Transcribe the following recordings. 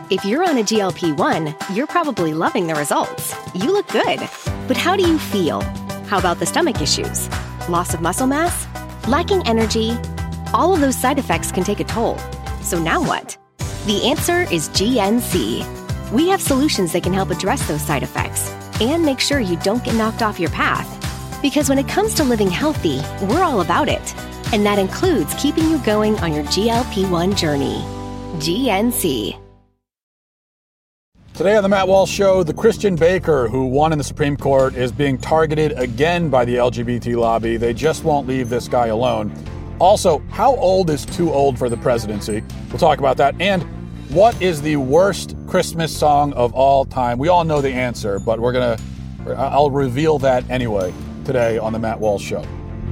If you're on a GLP-1, you're probably loving the results. You look good. But how do you feel? How about the stomach issues? Loss of muscle mass? Lacking energy? All of those side effects can take a toll. So now what? The answer is GNC. We have solutions that can help address those side effects and make sure you don't get knocked off your path. Because when it comes to living healthy, we're all about it. And that includes keeping you going on your GLP-1 journey. GNC. Today on the Matt Walsh Show, the Christian baker who won in the Supreme Court is being targeted again by the LGBT lobby. They just won't leave this guy alone. Also, how old is too old for the presidency? We'll talk about that. And what is the worst Christmas song of all time? We all know the answer, but I'll reveal that anyway today on the Matt Walsh Show.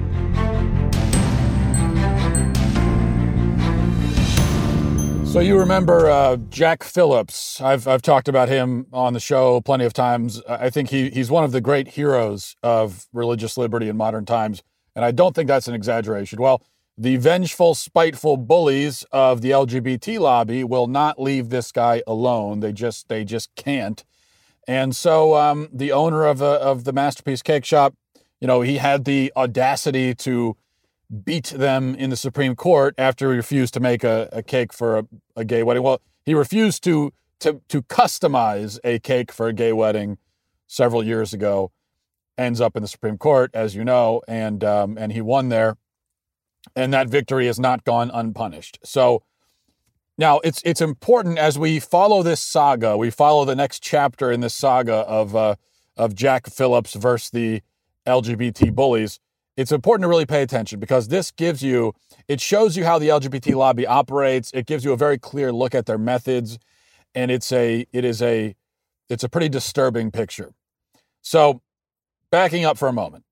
So you remember Jack Phillips. I've talked about him on the show plenty of times. I think he's one of the great heroes of religious liberty in modern times, and I don't think that's an exaggeration. Well, the vengeful, spiteful bullies of the LGBT lobby will not leave this guy alone. They just can't. And so the owner of the Masterpiece Cake Shop, he had the audacity to beat them in the Supreme Court after he refused to make a cake for a gay wedding. Well, he refused to customize a cake for a gay wedding several years ago. Ends up in the Supreme Court, as you know, and he won there. And that victory has not gone unpunished. So now it's important as we follow this saga, we follow the next chapter in this saga of Jack Phillips versus the LGBT bullies. It's important to really pay attention because this it shows you how the LGBT lobby operates. It gives you a very clear look at their methods, and it's a pretty disturbing picture. So, backing up for a moment,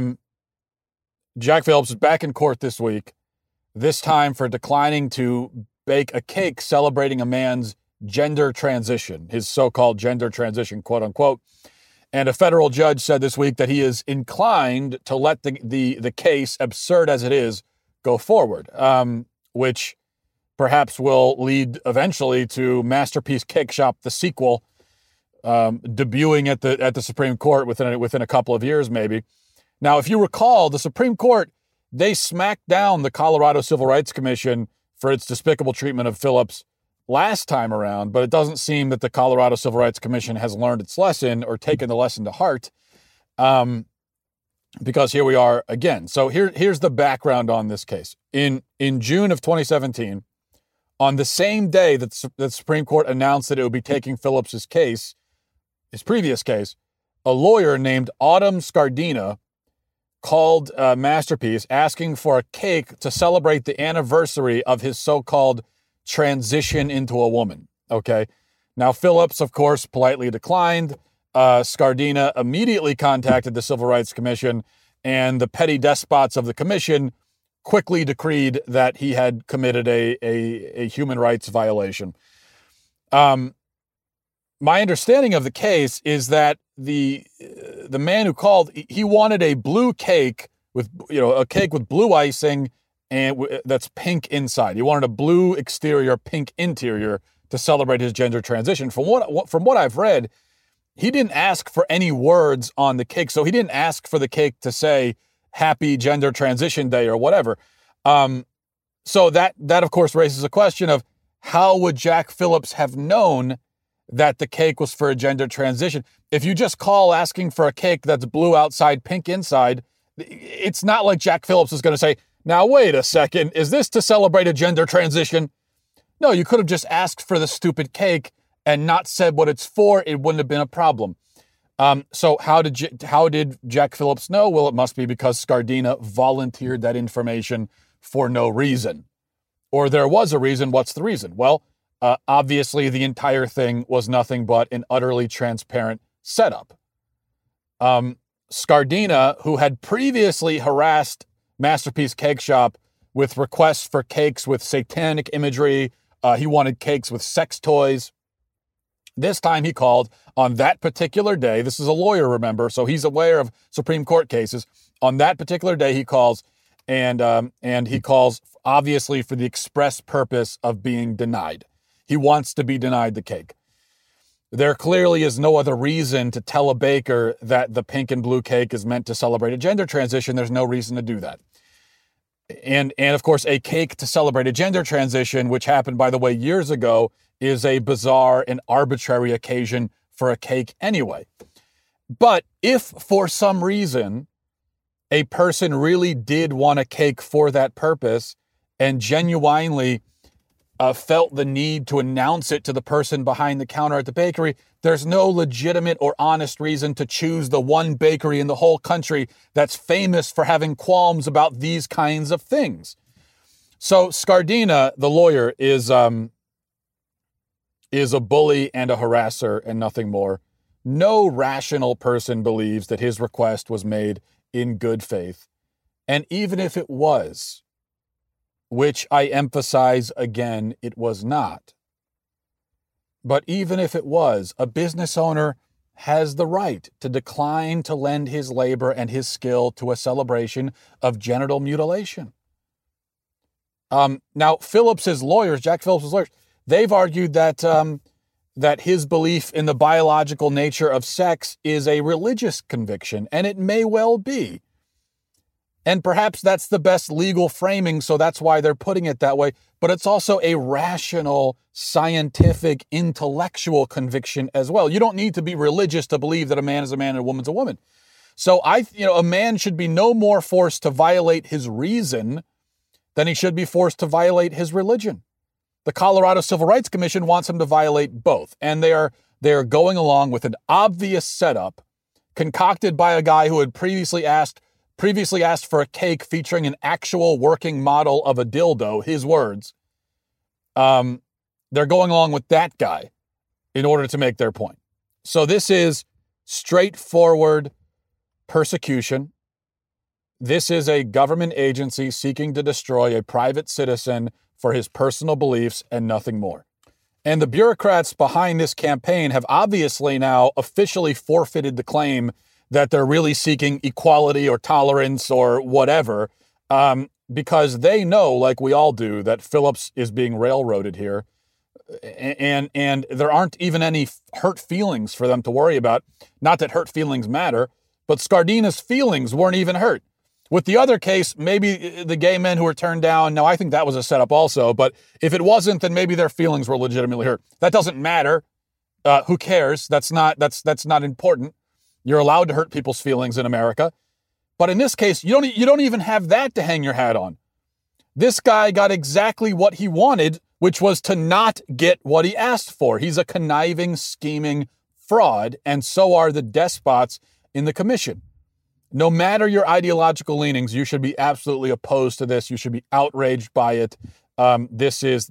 Jack Phillips is back in court this week, this time for declining to bake a cake celebrating a man's gender transition, his so-called gender transition, quote unquote. And a federal judge said this week that he is inclined to let the case, absurd as it is, go forward, which perhaps will lead eventually to Masterpiece Cake Shop, the sequel, debuting at the Supreme Court within a couple of years, maybe. Now, if you recall, the Supreme Court, they smacked down the Colorado Civil Rights Commission for its despicable treatment of Phillips last time around, but it doesn't seem that the Colorado Civil Rights Commission has learned its lesson or taken the lesson to heart, because here we are again. So here's the background on this case. In June of 2017, on the same day that the Supreme Court announced that it would be taking Phillips's case, his previous case, a lawyer named Autumn Scardina called Masterpiece asking for a cake to celebrate the anniversary of his so-called transition into a woman. Okay. Now, Phillips, of course, politely declined. Scardina immediately contacted the Civil Rights Commission, and the petty despots of the commission quickly decreed that he had committed a human rights violation. My understanding of the case is that the man who called, he wanted a blue cake with, a cake with blue icing and that's pink inside. He wanted a blue exterior, pink interior to celebrate his gender transition. From what I've read, he didn't ask for any words on the cake. So he didn't ask for the cake to say Happy Gender Transition Day or whatever. So that of course raises a question of how would Jack Phillips have known that the cake was for a gender transition? If you just call asking for a cake that's blue outside, pink inside, it's not like Jack Phillips is going to say, now, wait a second, is this to celebrate a gender transition? No, you could have just asked for the stupid cake and not said what it's for. It wouldn't have been a problem. So how did Jack Phillips know? Well, it must be because Scardina volunteered that information for no reason. Or there was a reason. What's the reason? Well, obviously the entire thing was nothing but an utterly transparent setup. Scardina, who had previously harassed Masterpiece Cake Shop with requests for cakes with satanic imagery. He wanted cakes with sex toys. This time he called on that particular day. This is a lawyer, remember, so he's aware of Supreme Court cases. On that particular day, he calls, and he calls obviously for the express purpose of being denied. He wants to be denied the cake. There clearly is no other reason to tell a baker that the pink and blue cake is meant to celebrate a gender transition. There's no reason to do that. And of course, a cake to celebrate a gender transition, which happened, by the way, years ago, is a bizarre and arbitrary occasion for a cake anyway. But if for some reason a person really did want a cake for that purpose and genuinely felt the need to announce it to the person behind the counter at the bakery, there's no legitimate or honest reason to choose the one bakery in the whole country that's famous for having qualms about these kinds of things. So Scardina, the lawyer, is a bully and a harasser and nothing more. No rational person believes that his request was made in good faith. And even if it was, which I emphasize again, it was not. But even if it was, a business owner has the right to decline to lend his labor and his skill to a celebration of genital mutilation. Now, Phillips's lawyers, Jack Phillips's lawyers, they've argued that that his belief in the biological nature of sex is a religious conviction, and it may well be. And perhaps that's the best legal framing, so that's why they're putting it that way. But it's also a rational, scientific, intellectual conviction as well. You don't need to be religious to believe that a man is a man and a woman's a woman. So a man should be no more forced to violate his reason than he should be forced to violate his religion. The Colorado Civil Rights Commission wants him to violate both. And they are going along with an obvious setup concocted by a guy who had previously asked for a cake featuring an actual working model of a dildo, his words. They're going along with that guy in order to make their point. So this is straightforward persecution. This is a government agency seeking to destroy a private citizen for his personal beliefs and nothing more. And the bureaucrats behind this campaign have obviously now officially forfeited the claim that they're really seeking equality or tolerance or whatever, because they know, like we all do, that Phillips is being railroaded here. And there aren't even any hurt feelings for them to worry about. Not that hurt feelings matter, but Scardina's feelings weren't even hurt. With the other case, maybe the gay men who were turned down, now I think that was a setup also, but if it wasn't, then maybe their feelings were legitimately hurt. That doesn't matter. Who cares? That's not important. You're allowed to hurt people's feelings in America. But in this case, you don't even have that to hang your hat on. This guy got exactly what he wanted, which was to not get what he asked for. He's a conniving, scheming fraud, and so are the despots in the commission. No matter your ideological leanings, you should be absolutely opposed to this. You should be outraged by it. This is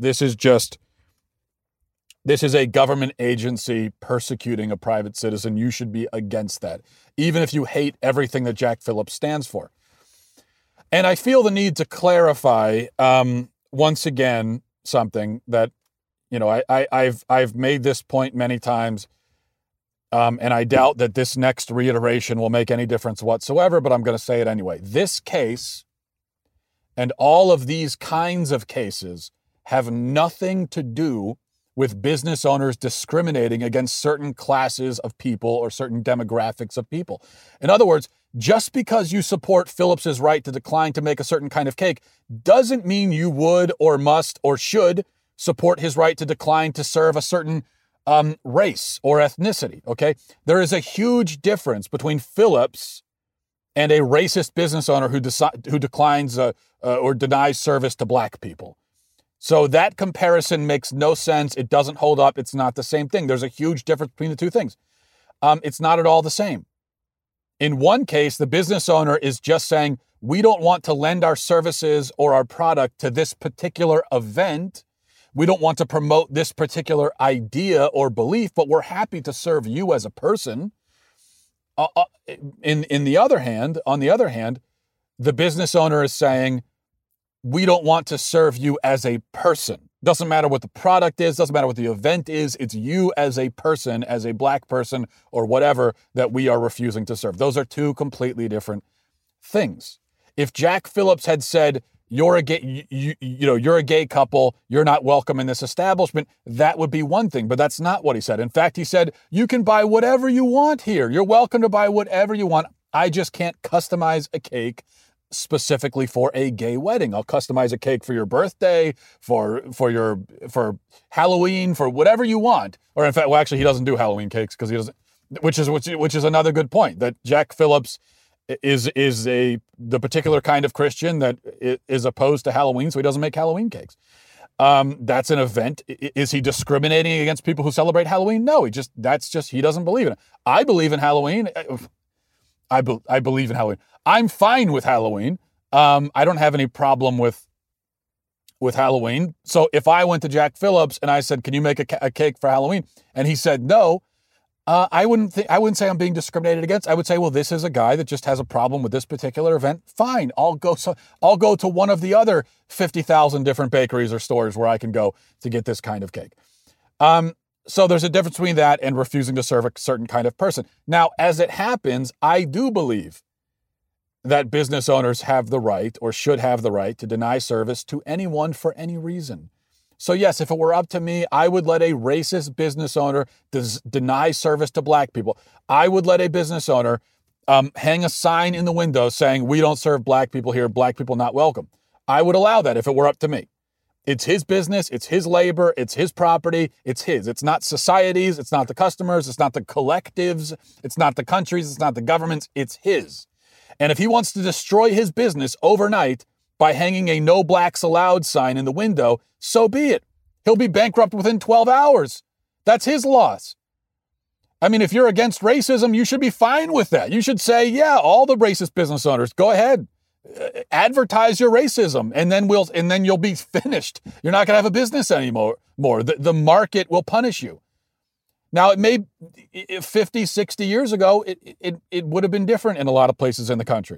a government agency persecuting a private citizen. You should be against that, even if you hate everything that Jack Phillips stands for. And I feel the need to clarify once again something that, I've made this point many times. And I doubt that this next reiteration will make any difference whatsoever, but I'm going to say it anyway. This case and all of these kinds of cases have nothing to do with business owners discriminating against certain classes of people or certain demographics of people. In other words, just because you support Phillips's right to decline to make a certain kind of cake doesn't mean you would or must or should support his right to decline to serve a certain race or ethnicity, okay? There is a huge difference between Phillips and a racist business owner who declines or denies service to black people. So that comparison makes no sense. It doesn't hold up. It's not the same thing. There's a huge difference between the two things. It's not at all the same. In one case, the business owner is just saying, we don't want to lend our services or our product to this particular event. We don't want to promote this particular idea or belief, but we're happy to serve you as a person. On the other hand, the business owner is saying, we don't want to serve you as a person. Doesn't matter what the product is, doesn't matter what the event is. It's you as a person, as a black person or whatever that we are refusing to serve. Those are two completely different things. If Jack Phillips had said, you're a gay, you're a gay couple, you're not welcome in this establishment, that would be one thing. But that's not what he said. In fact, he said, you can buy whatever you want here. You're welcome to buy whatever you want. I just can't customize a cake specifically for a gay wedding. I'll customize a cake for your birthday, for Halloween, for whatever you want. Or in fact, well, actually, he doesn't do Halloween cakes because he doesn't, which is another good point, that Jack Phillips is the particular kind of Christian that is opposed to Halloween, so he doesn't make Halloween cakes. That's an event. Is he discriminating against people who celebrate Halloween? No, he doesn't believe in it. I believe in Halloween. I believe in Halloween. I'm fine with Halloween. I don't have any problem with Halloween. So if I went to Jack Phillips and I said, can you make a cake for Halloween? And he said no, I wouldn't say I'm being discriminated against. I would say, well, this is a guy that just has a problem with this particular event. Fine, I'll go to one of the other 50,000 different bakeries or stores where I can go to get this kind of cake. So there's a difference between that and refusing to serve a certain kind of person. Now, as it happens, I do believe that business owners have the right, or should have the right, to deny service to anyone for any reason. So yes, if it were up to me, I would let a racist business owner deny service to black people. I would let a business owner hang a sign in the window saying, we don't serve black people here, black people not welcome. I would allow that if it were up to me. It's his business, it's his labor, it's his property, it's his. It's not society's, it's not the customers, it's not the collectives, it's not the countries, it's not the governments, it's his. And if he wants to destroy his business overnight by hanging a no blacks allowed sign in the window, so be it. He'll be bankrupt within 12 hours. That's his loss. I mean, if you're against racism, you should be fine with that. You should say, yeah, all the racist business owners, go ahead. Advertise your racism, and then you'll be finished. You're not going to have a business anymore. The market will punish you. Now, it may 50, 60 years ago, it would have been different in a lot of places in the country.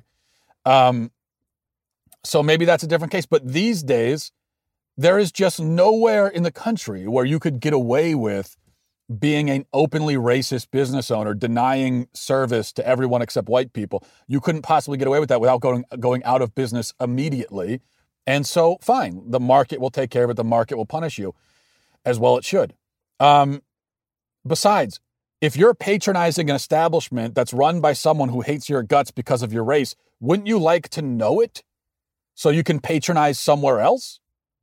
So maybe that's a different case. But these days, there is just nowhere in the country where you could get away with being an openly racist business owner, denying service to everyone except white people. You couldn't possibly get away with that without going out of business immediately. And so, fine, the market will take care of it. The market will punish you, as well it should. Besides, if you're patronizing an establishment that's run by someone who hates your guts because of your race, wouldn't you like to know it so you can patronize somewhere else?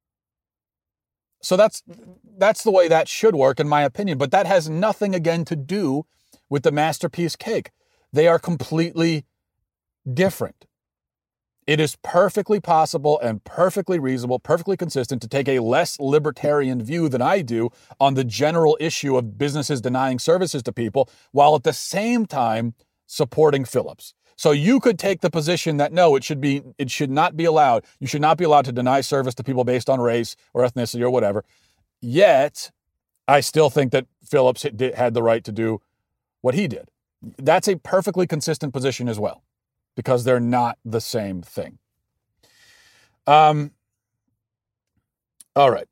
So that's the way that should work, in my opinion. But that has nothing, again, to do with the Masterpiece cake. They are completely different. It is perfectly possible and perfectly reasonable, perfectly consistent to take a less libertarian view than I do on the general issue of businesses denying services to people, while at the same time supporting Phillips. So you could take the position that no, it should not be allowed. You should not be allowed to deny service to people based on race or ethnicity or whatever. Yet, I still think that Phillips had the right to do what he did. That's a perfectly consistent position as well, because they're not the same thing. All right.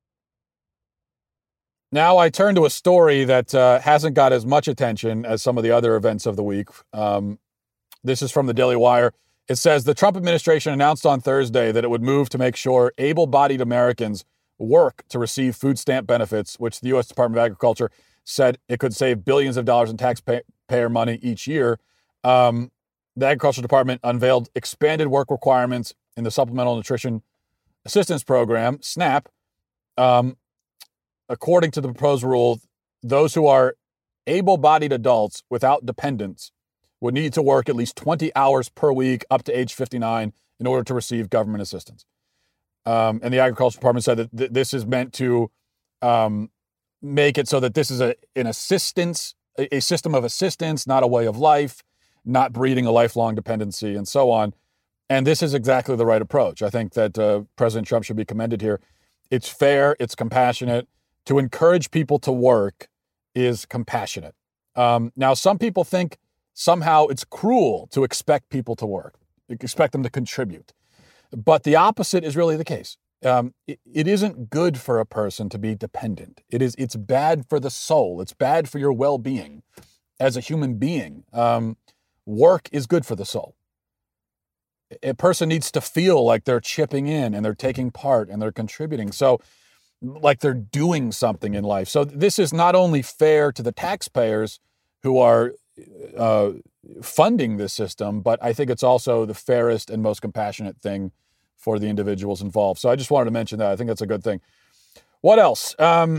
Now I turn to a story that hasn't got as much attention as some of the other events of the week. This is from the Daily Wire. It says the Trump administration announced on Thursday that it would move to make sure able-bodied Americans work to receive food stamp benefits, which the U.S. Department of Agriculture said it could save billions of dollars in taxpayer money each year. The Agriculture Department unveiled expanded work requirements in the Supplemental Nutrition Assistance Program, SNAP. According to the proposed rule, those who are able-bodied adults without dependents would need to work at least 20 hours per week up to age 59 in order to receive government assistance. And the Agriculture Department said that this is meant to make it so that this is a system of assistance, not a way of life, not breeding a lifelong dependency, and so on. And this is exactly the right approach. I think that President Trump should be commended here. It's fair. It's compassionate. To encourage people to work is compassionate. Now, some people think somehow it's cruel to expect people to work, expect them to contribute. But the opposite is really the case. It isn't good for a person to be dependent. It's bad for the soul. It's bad for your well-being as a human being. Work is good for the soul. a person needs to feel like they're chipping in and they're taking part and they're contributing. So like they're doing something in life. So this is not only fair to the taxpayers who are funding this system, but I think it's also the fairest and most compassionate thing for the individuals involved. So I just wanted to mention that. I think that's a good thing. What else?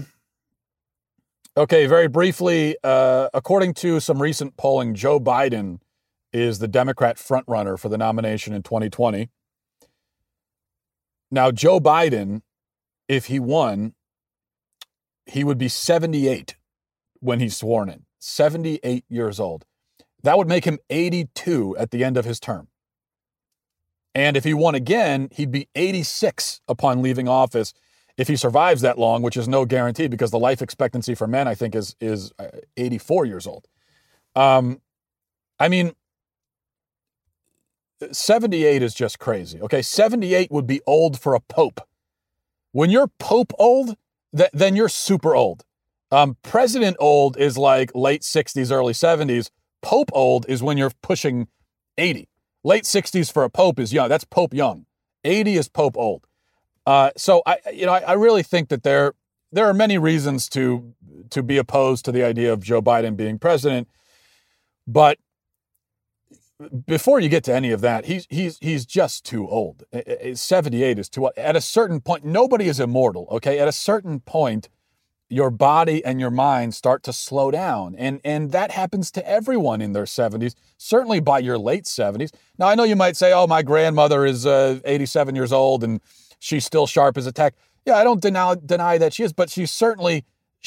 Okay, very briefly, according to some recent polling, Joe Biden is the Democrat frontrunner for the nomination in 2020. Now, Joe Biden, if he won, he would be 78 when he's sworn in, 78 years old. That would make him 82 at the end of his term. And if he won again, he'd be 86 upon leaving office if he survives that long, which is no guarantee because the life expectancy for men, I think, is 84 years old. I mean, 78 is just crazy. Okay, 78 would be old for a pope. When you're pope old, then you're super old. President old is like late 60s, early 70s. Pope old is when you're pushing 80. Late 60s for a pope is young. That's pope young. 80 is pope old. So I really think that there are many reasons to be opposed to the idea of Joe Biden being president. But before you get to any of that, he's just too old. 78 is too old. At a certain point, nobody is immortal. Okay, at a certain point, your body and your mind start to slow down. And that happens to everyone in their 70s, certainly by your late 70s. Now, I know you might say, oh, my grandmother is 87 years old and she's still sharp as a tack. Yeah, I don't deny that she is, but she has certainly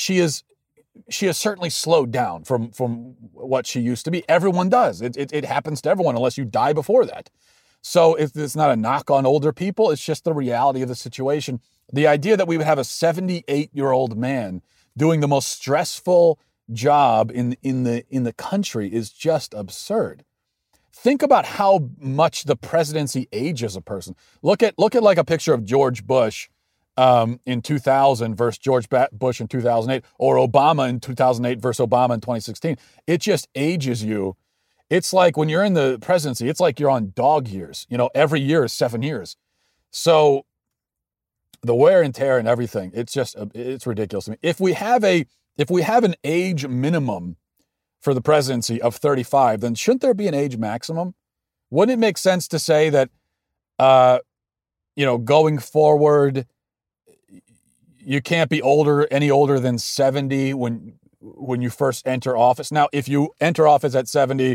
slowed down from what she used to be. Everyone does. It happens to everyone unless you die before that. So it's not a knock on older people. It's just the reality of the situation. The idea that we would have a 78-year-old man doing the most stressful job in the country is just absurd. Think about how much the presidency ages a person. Look at like a picture of George Bush in 2000 versus George Bush in 2008, or Obama in 2008 versus Obama in 2016. It just ages you. It's like when you're in the presidency, it's like you're on dog years. Every year is 7 years. So the wear and tear and everything, it's ridiculous to me. If we have an age minimum for the presidency of 35, then shouldn't there be an age maximum? Wouldn't it make sense to say that, going forward, you can't be any older than 70 when you first enter office? Now, if you enter office at 70,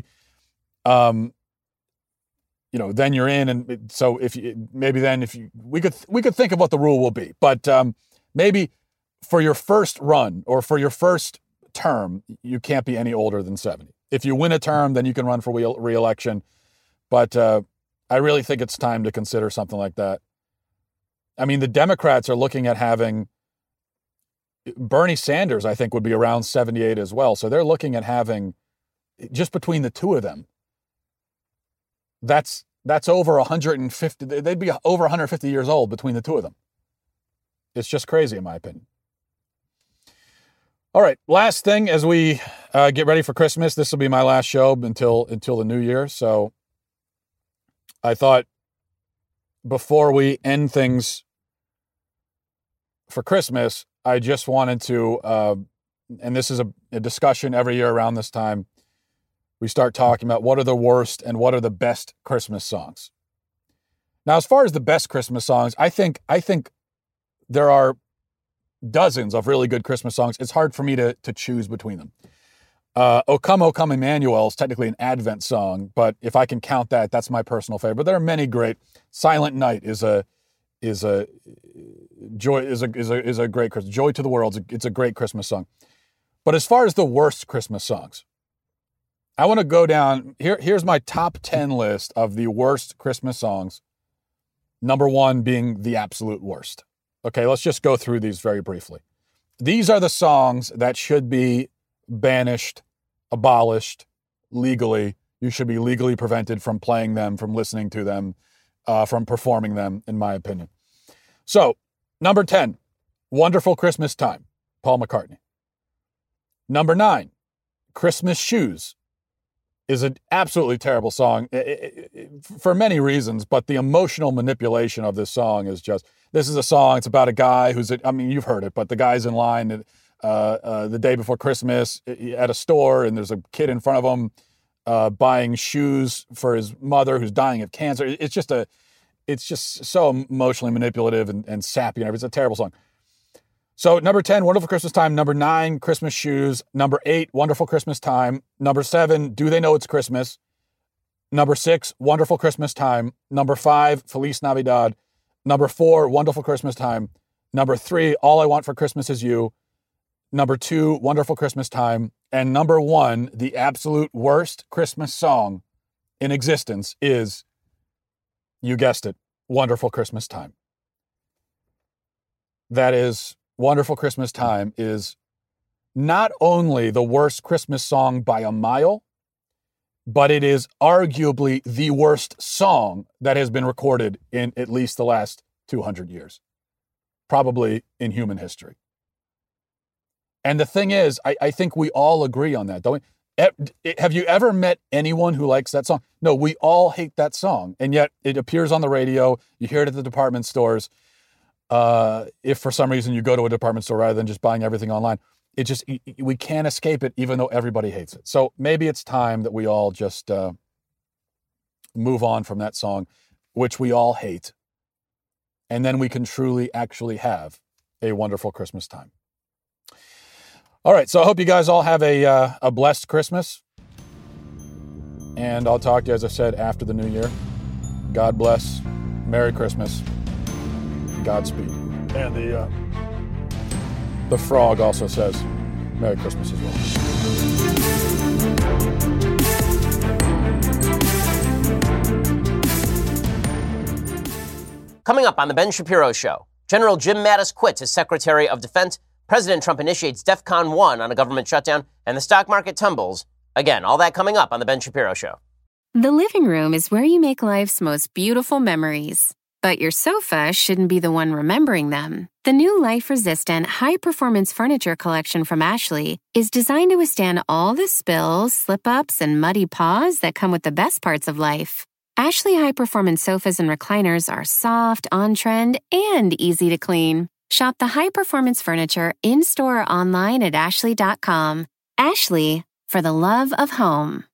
then you're in. And so we could think of what the rule will be, but maybe for your first run or for your first term, you can't be any older than 70. If you win a term, then you can run for re-election. But I really think it's time to consider something like that. I mean, the Democrats are looking at having Bernie Sanders, I think, would be around 78 as well. So they're looking at having, just between the two of them, that's over 150. They'd be over 150 years old between the two of them. It's just crazy, in my opinion. All right, last thing as we get ready for Christmas. This will be my last show until the new year. So I thought before we end things for Christmas, I just wanted to, and this is a discussion every year around this time, we start talking about what are the worst and what are the best Christmas songs. Now, as far as the best Christmas songs, I think there are dozens of really good Christmas songs. It's hard for me to choose between them. O Come Emmanuel is technically an Advent song, but if I can count that, that's my personal favorite. But there are many great. Silent Night is a great Christmas. Joy to the World. It's a great Christmas song. But as far as the worst Christmas songs, I want to go down. Here's my top 10 list of the worst Christmas songs. Number one being the absolute worst. Okay, let's just go through these very briefly. These are the songs that should be banished, abolished legally. You should be legally prevented from playing them, from listening to them, from performing them, in my opinion. So, number 10, Wonderful Christmas Time, Paul McCartney. Number 9, Christmas Shoes, is an absolutely terrible song for many reasons, but the emotional manipulation of this song is just, this is a song, it's about a guy you've heard it, but the guy's in line the day before Christmas at a store, and there's a kid in front of him buying shoes for his mother who's dying of cancer. It's just so emotionally manipulative and sappy and everything. It's a terrible song. So number 10, Wonderful Christmas Time. Number 9, Christmas Shoes. Number 8, Wonderful Christmas Time. Number 7, Do They Know It's Christmas? Number 6, Wonderful Christmas Time. Number 5, Feliz Navidad. Number 4, Wonderful Christmas Time. Number 3, All I Want for Christmas Is You. Number 2, Wonderful Christmas Time. And number 1, the absolute worst Christmas song in existence is, you guessed it, Wonderful Christmas Time. That is, Wonderful Christmas Time is not only the worst Christmas song by a mile, but it is arguably the worst song that has been recorded in at least the last 200 years, probably in human history. And the thing is, I think we all agree on that, don't we? Have you ever met anyone who likes that song? No, we all hate that song. And yet it appears on the radio. You hear it at the department stores. If for some reason you go to a department store rather than just buying everything online, we can't escape it, even though everybody hates it. So maybe it's time that we all just move on from that song, which we all hate. And then we can truly actually have a wonderful Christmas time. All right, so I hope you guys all have a blessed Christmas. And I'll talk to you, as I said, after the new year. God bless. Merry Christmas. Godspeed. And the frog also says Merry Christmas as well. Coming up on The Ben Shapiro Show, General Jim Mattis quits as Secretary of Defense, President Trump initiates DEFCON 1 on a government shutdown, and the stock market tumbles. Again, all that coming up on The Ben Shapiro Show. The living room is where you make life's most beautiful memories. But your sofa shouldn't be the one remembering them. The new life-resistant, high-performance furniture collection from Ashley is designed to withstand all the spills, slip-ups, and muddy paws that come with the best parts of life. Ashley high-performance sofas and recliners are soft, on-trend, and easy to clean. Shop the high-performance furniture in-store or online at ashley.com. Ashley, for the love of home.